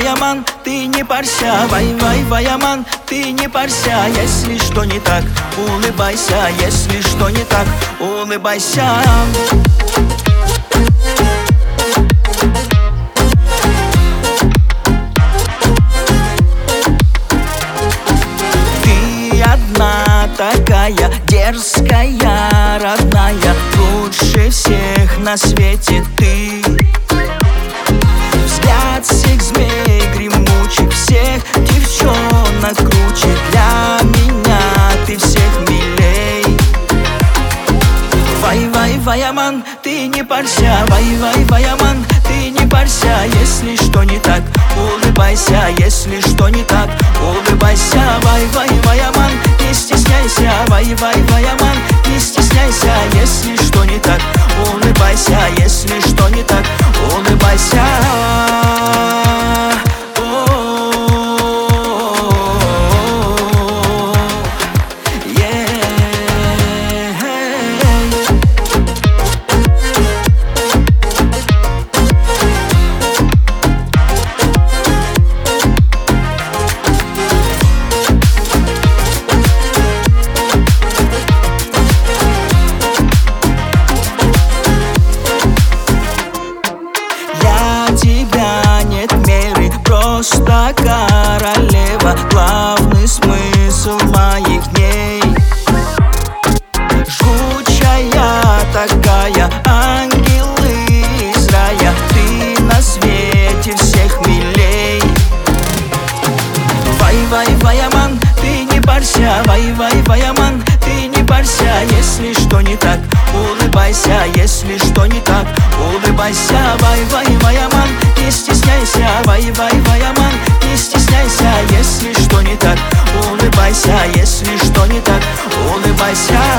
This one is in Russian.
вай-вай-вай-аман, ты не парься, вай-вай-вай-аман, ты не парься. Если что не так, улыбайся, если что не так, улыбайся. Ты одна такая дерзкая, родная, лучше всех на свете ты. Взгляд всех змей гремучих, всех девчонок круче. Для меня ты всех милей. Вай-вай-вай-аман, ты не парься, вай-вай-вай-аман, ты не парься. Если что не так, улыбайся, если что не так, улыбайся. Вай-вай-вай-аман, не стесняйся, вай-вай-вай-аман, не стесняйся. Если что не так, улыбайся, если что не так, улыбайся. Тебя нет меры, просто королева, главный смысл моих дней. Жгучая такая, ангелы из рая, ты на свете всех милей. Вай-вай-вай-аман, ты не парься, вай-вай-вай-аман, ты не парься. Если что не так, улыбайся, если что не так, улыбайся. Вай-вай-вай-аман, не стесняйся, вай-вай-вай-аман, не стесняйся. Если что не так, улыбайся, если что не так, улыбайся.